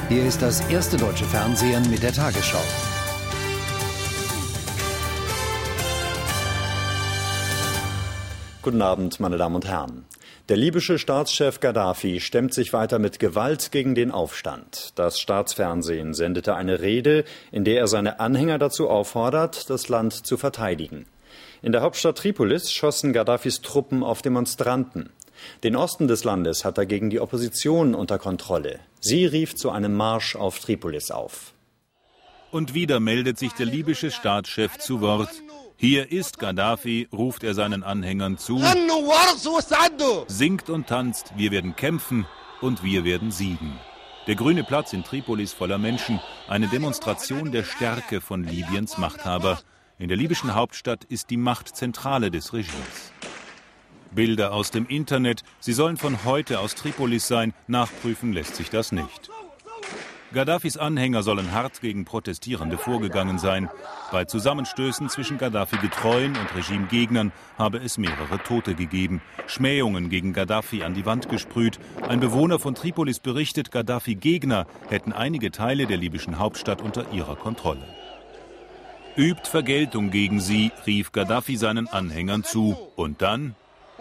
Hier ist das erste deutsche Fernsehen mit der Tagesschau. Guten Abend, meine Damen und Herren. Der libysche Staatschef Gaddafi stemmt sich weiter mit Gewalt gegen den Aufstand. Das Staatsfernsehen sendete eine Rede, in der er seine Anhänger dazu auffordert, das Land zu verteidigen. In der Hauptstadt Tripolis schossen Gaddafis Truppen auf Demonstranten. Den Osten des Landes hat er gegen die Opposition unter Kontrolle. Sie rief zu einem Marsch auf Tripolis auf. Und wieder meldet sich der libysche Staatschef zu Wort. Hier ist Gaddafi, ruft er seinen Anhängern zu. Singt und tanzt, wir werden kämpfen und wir werden siegen. Der grüne Platz in Tripolis voller Menschen, eine Demonstration der Stärke von Libyens Machthaber. In der libyschen Hauptstadt ist die Machtzentrale des Regimes. Bilder aus dem Internet, sie sollen von heute aus Tripolis sein, nachprüfen lässt sich das nicht. Gaddafis Anhänger sollen hart gegen Protestierende vorgegangen sein. Bei Zusammenstößen zwischen Gaddafi-Getreuen und Regimegegnern habe es mehrere Tote gegeben. Schmähungen gegen Gaddafi an die Wand gesprüht. Ein Bewohner von Tripolis berichtet, Gaddafi-Gegner hätten einige Teile der libyschen Hauptstadt unter ihrer Kontrolle. Übt Vergeltung gegen sie, rief Gaddafi seinen Anhängern zu. Und dann?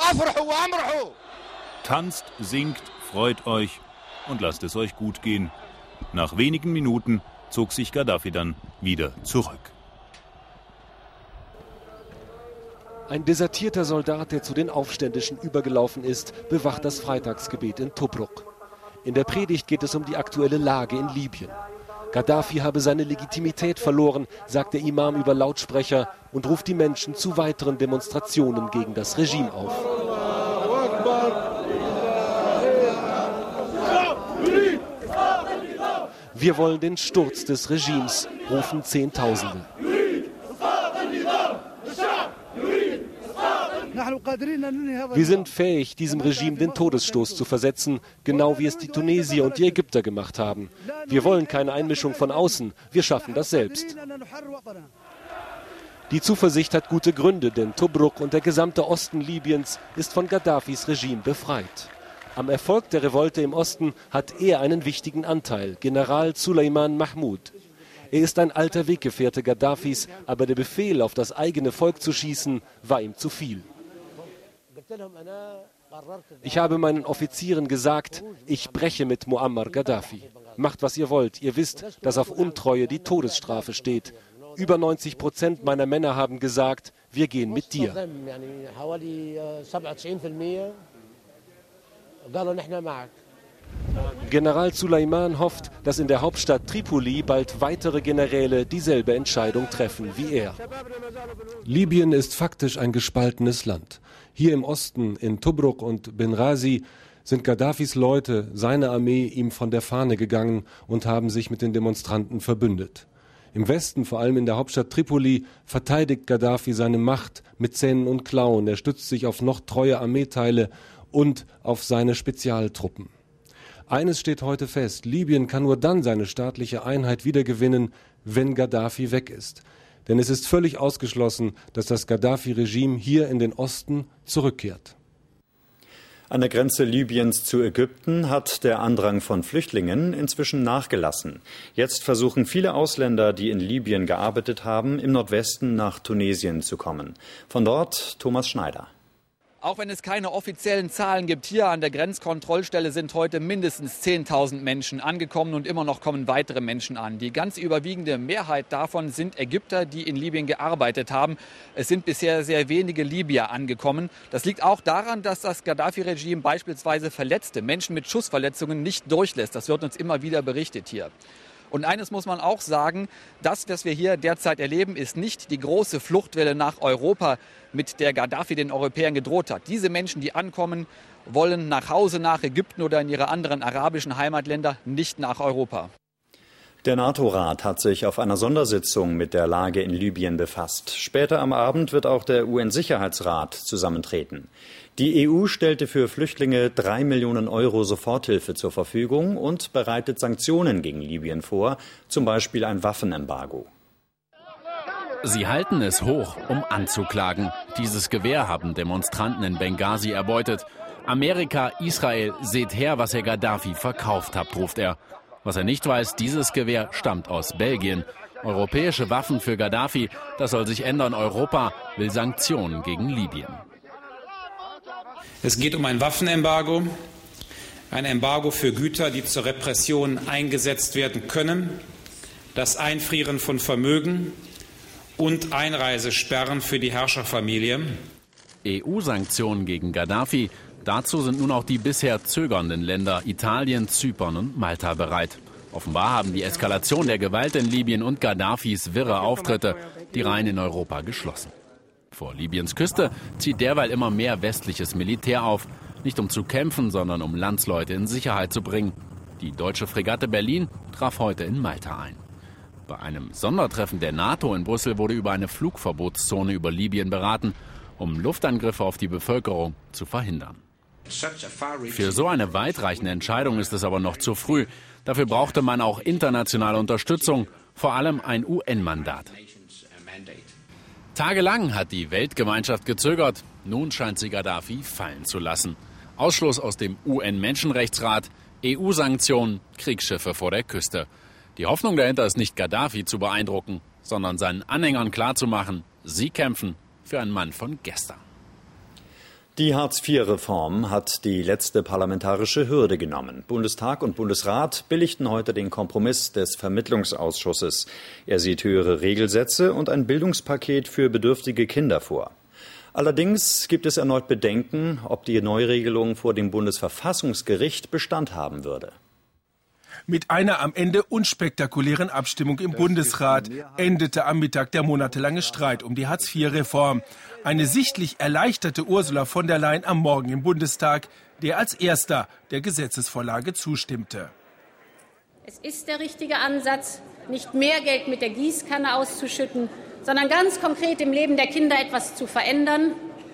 Tanzt, singt, freut euch und lasst es euch gut gehen. Nach wenigen Minuten zog sich Gaddafi dann wieder zurück. Ein desertierter Soldat, der zu den Aufständischen übergelaufen ist, bewacht das Freitagsgebet in Tobruk. In der Predigt geht es um die aktuelle Lage in Libyen. Gaddafi habe seine Legitimität verloren, sagt der Imam über Lautsprecher und ruft die Menschen zu weiteren Demonstrationen gegen das Regime auf. Wir wollen den Sturz des Regimes, rufen Zehntausende. Wir sind fähig, diesem Regime den Todesstoß zu versetzen, genau wie es die Tunesier und die Ägypter gemacht haben. Wir wollen keine Einmischung von außen, wir schaffen das selbst. Die Zuversicht hat gute Gründe, denn Tobruk und der gesamte Osten Libyens ist von Gaddafis Regime befreit. Am Erfolg der Revolte im Osten hat er einen wichtigen Anteil, General Suleiman Mahmoud. Er ist ein alter Weggefährte Gaddafis, aber der Befehl, auf das eigene Volk zu schießen, war ihm zu viel. Ich habe meinen Offizieren gesagt, ich breche mit Muammar Gaddafi. Macht, was ihr wollt. Ihr wisst, dass auf Untreue die Todesstrafe steht. Über 90% meiner Männer haben gesagt, wir gehen mit dir. General Suleiman hofft, dass in der Hauptstadt Tripoli bald weitere Generäle dieselbe Entscheidung treffen wie er. Libyen ist faktisch ein gespaltenes Land. Hier im Osten, in Tobruk und Benghazi, sind Gaddafis Leute, seine Armee, ihm von der Fahne gegangen und haben sich mit den Demonstranten verbündet. Im Westen, vor allem in der Hauptstadt Tripoli, verteidigt Gaddafi seine Macht mit Zähnen und Klauen. Er stützt sich auf noch treue Armeeteile und auf seine Spezialtruppen. Eines steht heute fest: Libyen kann nur dann seine staatliche Einheit wiedergewinnen, wenn Gaddafi weg ist. Denn es ist völlig ausgeschlossen, dass das Gaddafi-Regime hier in den Osten zurückkehrt. An der Grenze Libyens zu Ägypten hat der Andrang von Flüchtlingen inzwischen nachgelassen. Jetzt versuchen viele Ausländer, die in Libyen gearbeitet haben, im Nordwesten nach Tunesien zu kommen. Von dort Thomas Schneider. Auch wenn es keine offiziellen Zahlen gibt, hier an der Grenzkontrollstelle sind heute mindestens 10.000 Menschen angekommen und immer noch kommen weitere Menschen an. Die ganz überwiegende Mehrheit davon sind Ägypter, die in Libyen gearbeitet haben. Es sind bisher sehr wenige Libyer angekommen. Das liegt auch daran, dass das Gaddafi-Regime beispielsweise verletzte Menschen mit Schussverletzungen nicht durchlässt. Das wird uns immer wieder berichtet hier. Und eines muss man auch sagen, das, was wir hier derzeit erleben, ist nicht die große Fluchtwelle nach Europa, mit der Gaddafi den Europäern gedroht hat. Diese Menschen, die ankommen, wollen nach Hause, nach Ägypten oder in ihre anderen arabischen Heimatländer, nicht nach Europa. Der NATO-Rat hat sich auf einer Sondersitzung mit der Lage in Libyen befasst. Später am Abend wird auch der UN-Sicherheitsrat zusammentreten. Die EU stellte für Flüchtlinge 3 Millionen Euro Soforthilfe zur Verfügung und bereitet Sanktionen gegen Libyen vor, zum Beispiel ein Waffenembargo. Sie halten es hoch, um anzuklagen. Dieses Gewehr haben Demonstranten in Benghazi erbeutet. Amerika, Israel, seht her, was ihr Gaddafi verkauft habt, ruft er. Was er nicht weiß, dieses Gewehr stammt aus Belgien. Europäische Waffen für Gaddafi, das soll sich ändern. Europa will Sanktionen gegen Libyen. Es geht um ein Waffenembargo, ein Embargo für Güter, die zur Repression eingesetzt werden können, das Einfrieren von Vermögen und Einreisesperren für die Herrscherfamilie. EU-Sanktionen gegen Gaddafi, dazu sind nun auch die bisher zögernden Länder Italien, Zypern und Malta bereit. Offenbar haben die Eskalation der Gewalt in Libyen und Gaddafis wirre Auftritte die Reihen in Europa geschlossen. Vor Libyens Küste zieht derweil immer mehr westliches Militär auf. Nicht um zu kämpfen, sondern um Landsleute in Sicherheit zu bringen. Die deutsche Fregatte Berlin traf heute in Malta ein. Bei einem Sondertreffen der NATO in Brüssel wurde über eine Flugverbotszone über Libyen beraten, um Luftangriffe auf die Bevölkerung zu verhindern. Für so eine weitreichende Entscheidung ist es aber noch zu früh. Dafür brauchte man auch internationale Unterstützung, vor allem ein UN-Mandat. Tagelang hat die Weltgemeinschaft gezögert. Nun scheint sie Gaddafi fallen zu lassen. Ausschluss aus dem UN-Menschenrechtsrat, EU-Sanktionen, Kriegsschiffe vor der Küste. Die Hoffnung dahinter ist nicht, Gaddafi zu beeindrucken, sondern seinen Anhängern klarzumachen, sie kämpfen für einen Mann von gestern. Die Hartz-IV-Reform hat die letzte parlamentarische Hürde genommen. Bundestag und Bundesrat billigten heute den Kompromiss des Vermittlungsausschusses. Er sieht höhere Regelsätze und ein Bildungspaket für bedürftige Kinder vor. Allerdings gibt es erneut Bedenken, ob die Neuregelung vor dem Bundesverfassungsgericht Bestand haben würde. Mit einer am Ende unspektakulären Abstimmung im Bundesrat endete am Mittag der monatelange Streit um die Hartz-IV-Reform. Eine sichtlich erleichterte Ursula von der Leyen am Morgen im Bundestag, der als erster der Gesetzesvorlage zustimmte. Es ist der richtige Ansatz, nicht mehr Geld mit der Gießkanne auszuschütten, sondern ganz konkret im Leben der Kinder etwas zu verändern.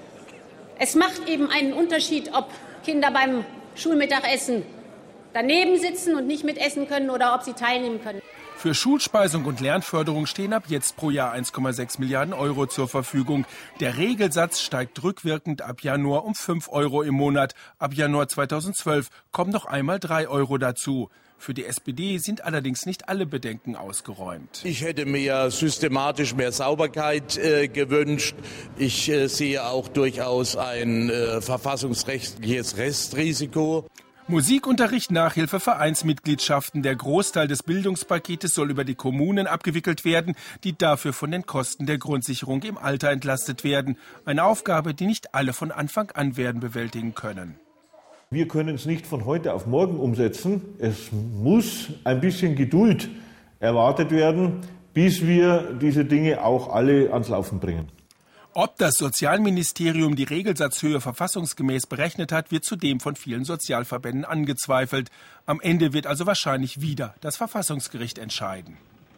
Es macht eben einen Unterschied, ob Kinder beim Schulmittagessen daneben sitzen und nicht mitessen können oder ob sie teilnehmen können. Für Schulspeisung und Lernförderung stehen ab jetzt pro Jahr 1,6 Milliarden Euro zur Verfügung. Der Regelsatz steigt rückwirkend ab Januar um 5 Euro im Monat. Ab Januar 2012 kommen noch einmal 3 Euro dazu. Für die SPD sind allerdings nicht alle Bedenken ausgeräumt. Ich hätte mir systematisch mehr Sauberkeit gewünscht. Ich sehe auch durchaus ein verfassungsrechtliches Restrisiko. Musikunterricht, Nachhilfe, Vereinsmitgliedschaften. Der Großteil des Bildungspaketes soll über die Kommunen abgewickelt werden, die dafür von den Kosten der Grundsicherung im Alter entlastet werden. Eine Aufgabe, die nicht alle von Anfang an werden bewältigen können. Wir können es nicht von heute auf morgen umsetzen. Es muss ein bisschen Geduld erwartet werden, bis wir diese Dinge auch alle ans Laufen bringen. Ob das Sozialministerium die Regelsatzhöhe verfassungsgemäß berechnet hat, wird zudem von vielen Sozialverbänden angezweifelt. Am Ende wird also wahrscheinlich wieder das Verfassungsgericht entscheiden.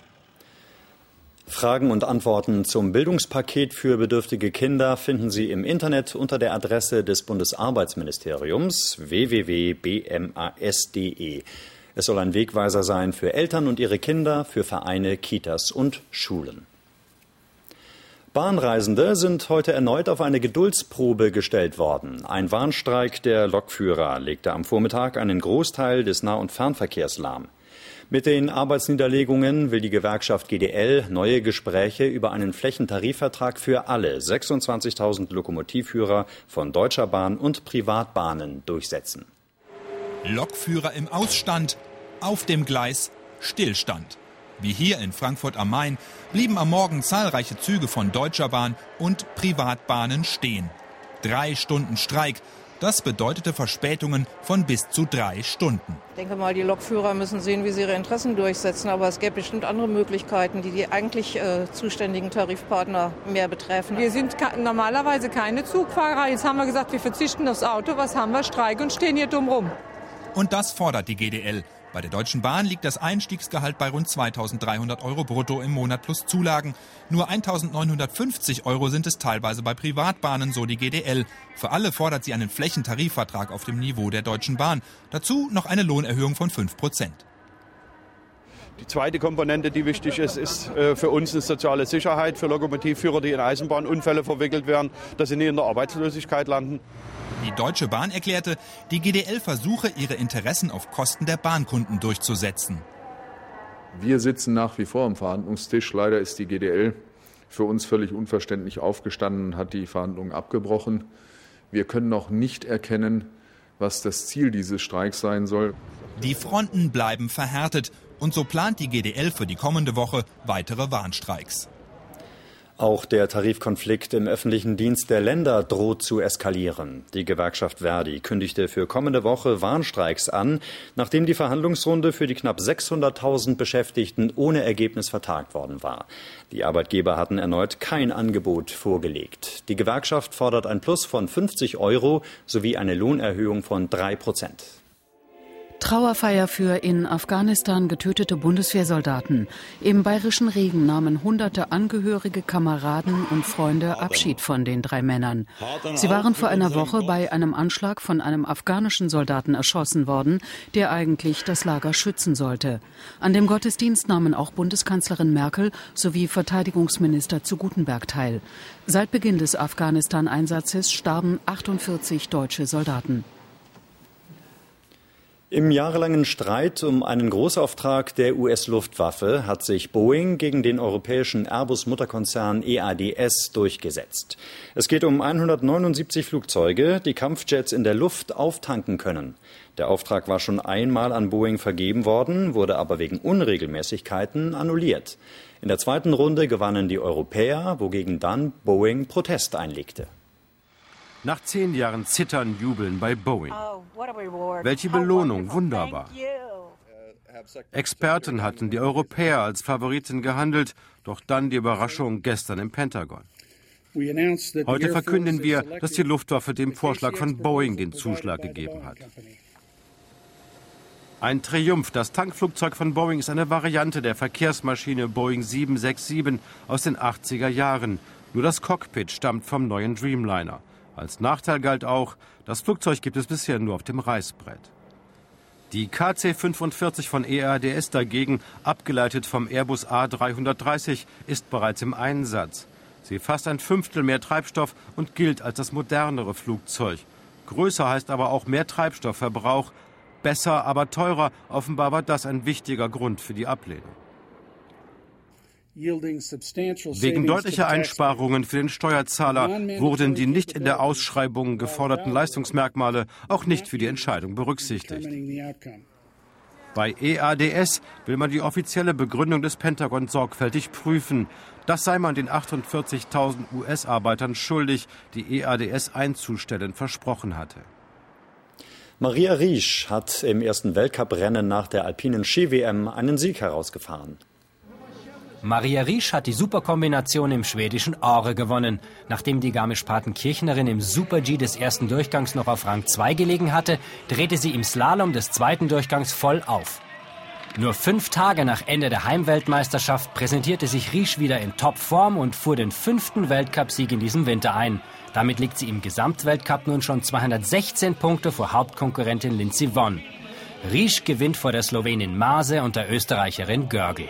Fragen und Antworten zum Bildungspaket für bedürftige Kinder finden Sie im Internet unter der Adresse des Bundesarbeitsministeriums www.bmas.de. Es soll ein Wegweiser sein für Eltern und ihre Kinder, für Vereine, Kitas und Schulen. Bahnreisende sind heute erneut auf eine Geduldsprobe gestellt worden. Ein Warnstreik der Lokführer legte am Vormittag einen Großteil des Nah- und Fernverkehrs lahm. Mit den Arbeitsniederlegungen will die Gewerkschaft GDL neue Gespräche über einen Flächentarifvertrag für alle 26.000 Lokomotivführer von Deutscher Bahn und Privatbahnen durchsetzen. Lokführer im Ausstand, auf dem Gleis Stillstand. Wie hier in Frankfurt am Main blieben am Morgen zahlreiche Züge von Deutscher Bahn und Privatbahnen stehen. 3 Stunden Streik, das bedeutete Verspätungen von bis zu 3 Stunden. Ich denke mal, die Lokführer müssen sehen, wie sie ihre Interessen durchsetzen. Aber es gäbe bestimmt andere Möglichkeiten, die die eigentlich zuständigen Tarifpartner mehr betreffen. Wir sind normalerweise keine Zugfahrer. Jetzt haben wir gesagt, wir verzichten aufs Auto. Was haben wir? Streik und stehen hier dumm rum. Und das fordert die GDL. Bei der Deutschen Bahn liegt das Einstiegsgehalt bei rund 2.300 Euro brutto im Monat plus Zulagen. Nur 1.950 Euro sind es teilweise bei Privatbahnen, so die GDL. Für alle fordert sie einen Flächentarifvertrag auf dem Niveau der Deutschen Bahn. Dazu noch eine Lohnerhöhung von 5%. Die zweite Komponente, die wichtig ist, ist für uns eine soziale Sicherheit für Lokomotivführer, die in Eisenbahnunfälle verwickelt werden, dass sie nie in der Arbeitslosigkeit landen. Die Deutsche Bahn erklärte, die GDL versuche, ihre Interessen auf Kosten der Bahnkunden durchzusetzen. Wir sitzen nach wie vor am Verhandlungstisch. Leider ist die GDL für uns völlig unverständlich aufgestanden und hat die Verhandlungen abgebrochen. Wir können noch nicht erkennen, was das Ziel dieses Streiks sein soll. Die Fronten bleiben verhärtet und so plant die GDL für die kommende Woche weitere Warnstreiks. Auch der Tarifkonflikt im öffentlichen Dienst der Länder droht zu eskalieren. Die Gewerkschaft Verdi kündigte für kommende Woche Warnstreiks an, nachdem die Verhandlungsrunde für die knapp 600.000 Beschäftigten ohne Ergebnis vertagt worden war. Die Arbeitgeber hatten erneut kein Angebot vorgelegt. Die Gewerkschaft fordert ein Plus von 50 € sowie eine Lohnerhöhung von 3%. Trauerfeier für in Afghanistan getötete Bundeswehrsoldaten. Im bayerischen Regen nahmen hunderte Angehörige, Kameraden und Freunde Abschied von den 3 Männern. Sie waren vor einer Woche bei einem Anschlag von einem afghanischen Soldaten erschossen worden, der eigentlich das Lager schützen sollte. An dem Gottesdienst nahmen auch Bundeskanzlerin Merkel sowie Verteidigungsminister zu Guttenberg teil. Seit Beginn des Afghanistan-Einsatzes starben 48 deutsche Soldaten. Im jahrelangen Streit um einen Großauftrag der US-Luftwaffe hat sich Boeing gegen den europäischen Airbus-Mutterkonzern EADS durchgesetzt. Es geht um 179 Flugzeuge, die Kampfjets in der Luft auftanken können. Der Auftrag war schon einmal an Boeing vergeben worden, wurde aber wegen Unregelmäßigkeiten annulliert. In der zweiten Runde gewannen die Europäer, wogegen dann Boeing Protest einlegte. Nach 10 Jahren Zittern, Jubeln bei Boeing. Welche Belohnung, wunderbar. Experten hatten die Europäer als Favoriten gehandelt, doch dann die Überraschung gestern im Pentagon. Heute verkünden wir, dass die Luftwaffe dem Vorschlag von Boeing den Zuschlag gegeben hat. Ein Triumph. Das Tankflugzeug von Boeing ist eine Variante der Verkehrsmaschine Boeing 767 aus den 80er Jahren. Nur das Cockpit stammt vom neuen Dreamliner. Als Nachteil galt auch, das Flugzeug gibt es bisher nur auf dem Reißbrett. Die KC-45 von EADS dagegen, abgeleitet vom Airbus A330, ist bereits im Einsatz. Sie fasst ein 1/5 mehr Treibstoff und gilt als das modernere Flugzeug. Größer heißt aber auch mehr Treibstoffverbrauch. Besser, aber teurer. Offenbar war das ein wichtiger Grund für die Ablehnung. Wegen deutlicher Einsparungen für den Steuerzahler wurden die nicht in der Ausschreibung geforderten Leistungsmerkmale auch nicht für die Entscheidung berücksichtigt. Bei EADS will man die offizielle Begründung des Pentagon sorgfältig prüfen. Das sei man den 48.000 US-Arbeitern schuldig, die EADS einzustellen versprochen hatte. Maria Riesch hat im ersten Weltcuprennen nach der alpinen Ski-WM einen Sieg herausgefahren. Maria Riesch hat die Superkombination im schwedischen Åre gewonnen. Nachdem die Garmisch-Partenkirchnerin im Super-G des ersten Durchgangs noch auf Rang 2 gelegen hatte, drehte sie im Slalom des zweiten Durchgangs voll auf. Nur 5 Tage nach Ende der Heimweltmeisterschaft präsentierte sich Riesch wieder in Topform und fuhr den 5. Weltcupsieg in diesem Winter ein. Damit liegt sie im Gesamtweltcup nun schon 216 Punkte vor Hauptkonkurrentin Lindsey Vonn. Riesch gewinnt vor der Slowenin Maase und der Österreicherin Görgl.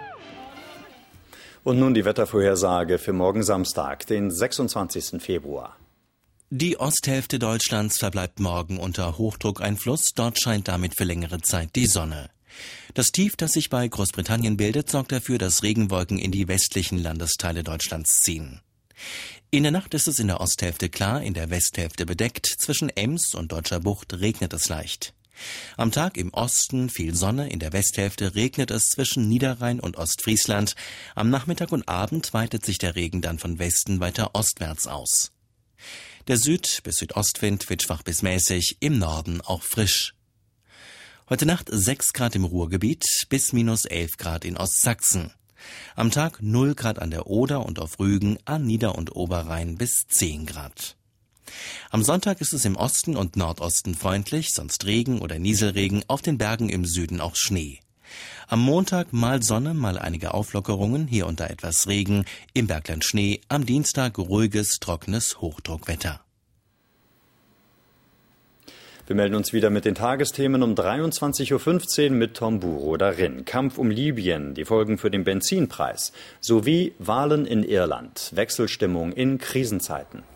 Und nun die Wettervorhersage für morgen Samstag, den 26. Februar. Die Osthälfte Deutschlands verbleibt morgen unter Hochdruckeinfluss. Dort scheint damit für längere Zeit die Sonne. Das Tief, das sich bei Großbritannien bildet, sorgt dafür, dass Regenwolken in die westlichen Landesteile Deutschlands ziehen. In der Nacht ist es in der Osthälfte klar, in der Westhälfte bedeckt. Zwischen Ems und Deutscher Bucht regnet es leicht. Am Tag im Osten viel Sonne, in der Westhälfte regnet es zwischen Niederrhein und Ostfriesland. Am Nachmittag und Abend weitet sich der Regen dann von Westen weiter ostwärts aus. Der Süd- bis Südostwind wird schwach bis mäßig, im Norden auch frisch. Heute Nacht 6 Grad im Ruhrgebiet bis -11 Grad in Ostsachsen. Am Tag 0 Grad an der Oder und auf Rügen, an Nieder- und Oberrhein bis 10 Grad. Am Sonntag ist es im Osten und Nordosten freundlich, sonst Regen oder Nieselregen, auf den Bergen im Süden auch Schnee. Am Montag mal Sonne, mal einige Auflockerungen, hier und da etwas Regen, im Bergland Schnee, am Dienstag ruhiges, trockenes Hochdruckwetter. Wir melden uns wieder mit den Tagesthemen um 23.15 Uhr mit Tom Buro darin. Kampf um Libyen, die Folgen für den Benzinpreis sowie Wahlen in Irland, Wechselstimmung in Krisenzeiten.